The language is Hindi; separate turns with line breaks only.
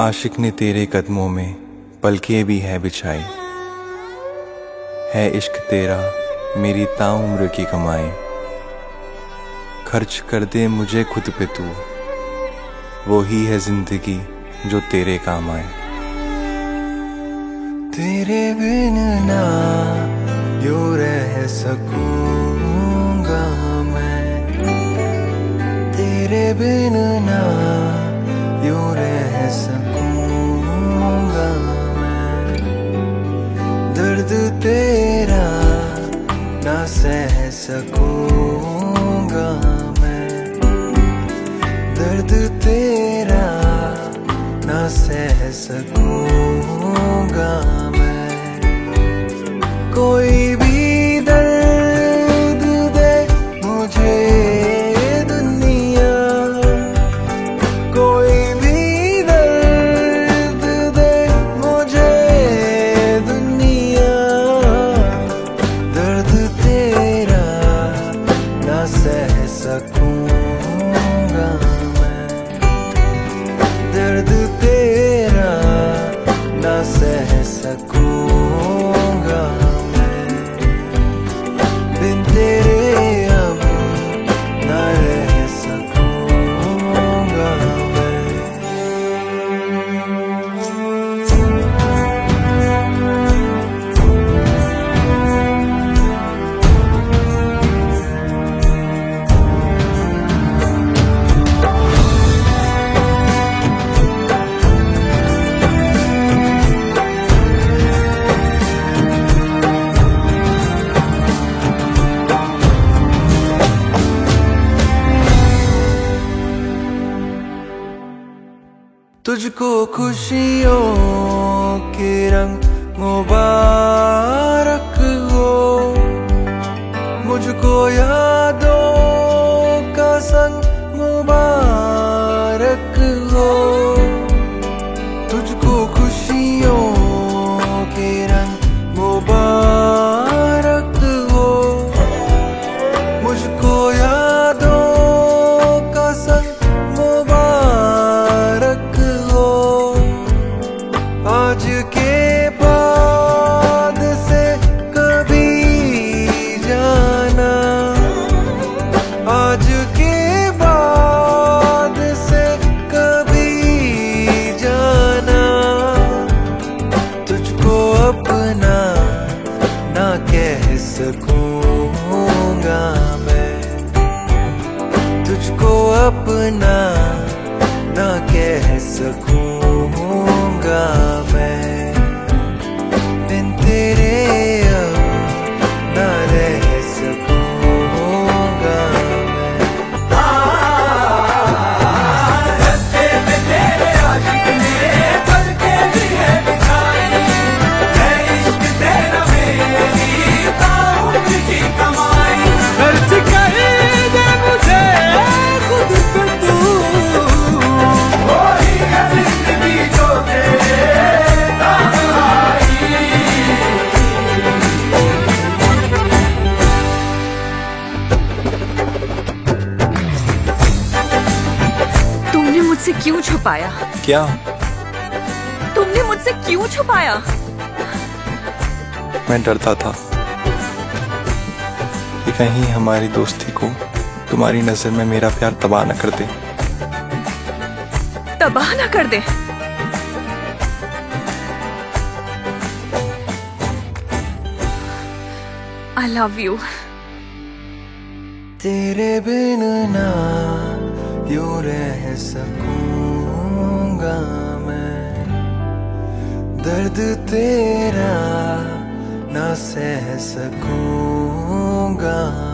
आशिक ने तेरे कदमों में पलकें भी है बिछाई, है इश्क तेरा मेरी ताउम्र की कमाई। खर्च कर दे मुझे खुद पे तू, वो ही है जिंदगी जो तेरे काम आए। तेरे बिन ना यूं रह सकूंगा मैं, तेरे बिन ना यूं रह सकूंगा मैं। दर्द तेरा ना सह सकूंगा मैं, दर्द तेरा ना सह सकूंगा मैं। कोई भी दर्द दे मुझे दुनिया, कोई भी दर्द दे मुझे दुनिया। दर्द तेरा ना सह सकूंगा मैं, दर्द तेरा ना सह सकूंगा मैं। बिन तेरे अब ना रह सकूंगा मैं। तुझको खुशियों के रंग मुबारक हो, मुझको यादों का संग मुबारक हो। तुझको खुशियों के रंग मुबारक हो, मुझको यादों का संग मुबारक हो। आज के बाद से कभी जाना, आज के बाद से कभी जाना। तुझको अपना ना कह सकूंगा मैं, तुझको अपना ना कह सकूंगा मैं। बिन तेरे अब ना रह सकूंगा मैं।
रस्ते में तेरे आशिक ने पलकें भी है बिछाई, है इश्क तेरा मेरी ताउम्र की कमाई। खर्च कर दे मुझे खुद पे तू, वो ही है जिंदगी जो तेरे काम आई।
तुमने मुझसे क्यों छुपाया?
क्या?
तुमने मुझसे क्यों छुपाया?
मैं डरता था कि कहीं हमारी दोस्ती को तुम्हारी नजर में मेरा प्यार तबाह न कर दे।
तबाह ना कर दे। I love you.
तेरे बिन ना यूं रह सकूंगा मैं, दर्द तेरा ना सह सकूंगा।